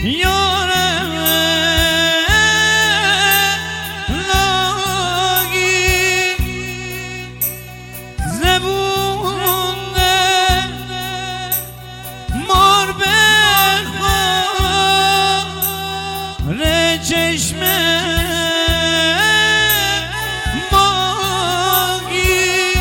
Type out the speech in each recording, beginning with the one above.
یارم لاغی زبونه مار بخواه چشمه باقی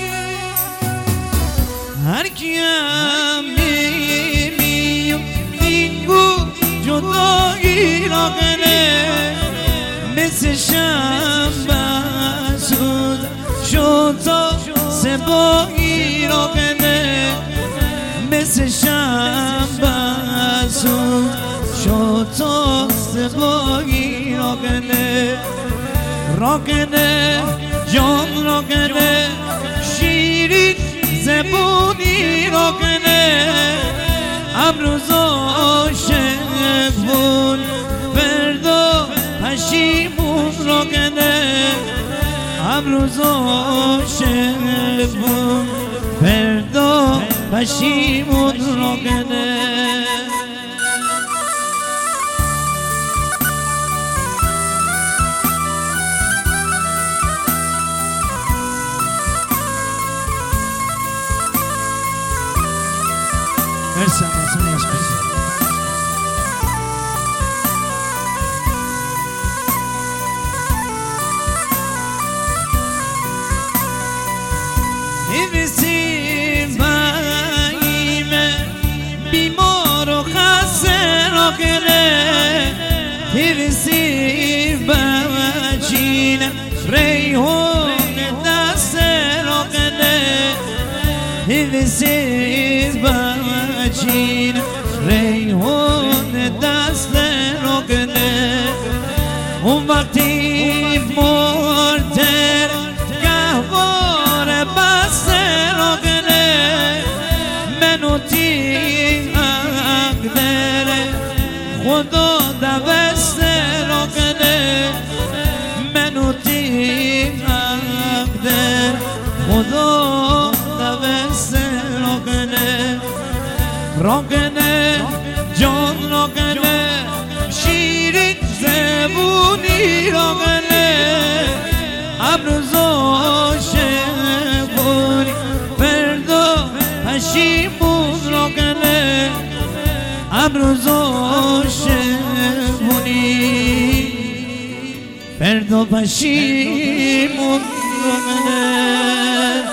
هر کیم میمیم دینگو جدایی را کنه مثل شنبه سود شد تا سبایی را کنه مثل شنبه سود شد تا سبایی را کنه جان را کنه شیرین زبونی را کنه امروز عاشق بود فردا پشیمون را کنه امروز عاشق بود فردا پشیمون را کنه مرسی همسان عشقی ایویسی بایم بیمار و خسته را کنه ایویسی باچین ریحون دست را کنه ایویسی باچین ریحون دست را کنه اون وقتی مرتر گهوار بست را کنه منو تیغ داره خدا دوست را کنه منو تیغ داره خدا دوست را کنه جان را کنه شیرین زبونی را کنه امروز عاشق بودی فردا پشیمون را کنه امروز عاشق بودی فردا پشیمون را کنه